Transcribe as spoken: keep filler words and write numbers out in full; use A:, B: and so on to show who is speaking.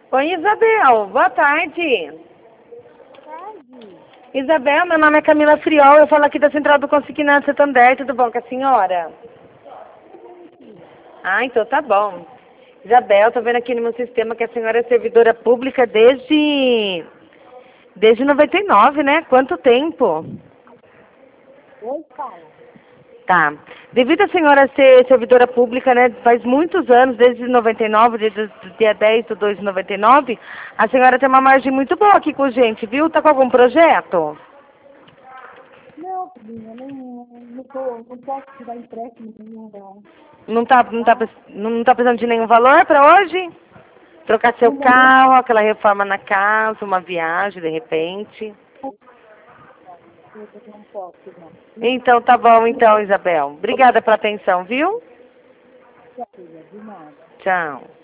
A: Oi, Isabel. Boa tarde.
B: Tarde.
A: Isabel, meu nome é Camila Friol. Eu falo aqui da Central do Consignado Santander. Tudo bom com a senhora? Ah, então tá bom. Isabel, tô vendo aqui no meu sistema que a senhora é servidora pública desde... Desde noventa e nove, né? Quanto tempo?
B: Oi, fala.
A: Tá. Devido a senhora ser servidora pública, né, faz muitos anos, desde noventa e nove, desde o dia dez de dois de noventa e nove, a senhora tem uma margem muito boa aqui com a gente, viu? Tá com algum projeto?
B: Não, filhinha, não, não, tô, não posso tirar empréstimo nenhum, não.
A: Não tá, não tá,
B: Tá?
A: pre- não tá precisando de nenhum valor para hoje? Trocar seu
B: No momento,
A: carro, aquela reforma na casa, uma viagem, de repente.
B: eu não posso, não.
A: Então tá bom, então, Isabel. Obrigada pela atenção, viu?
B: Não, filha, de nada.
A: Tchau.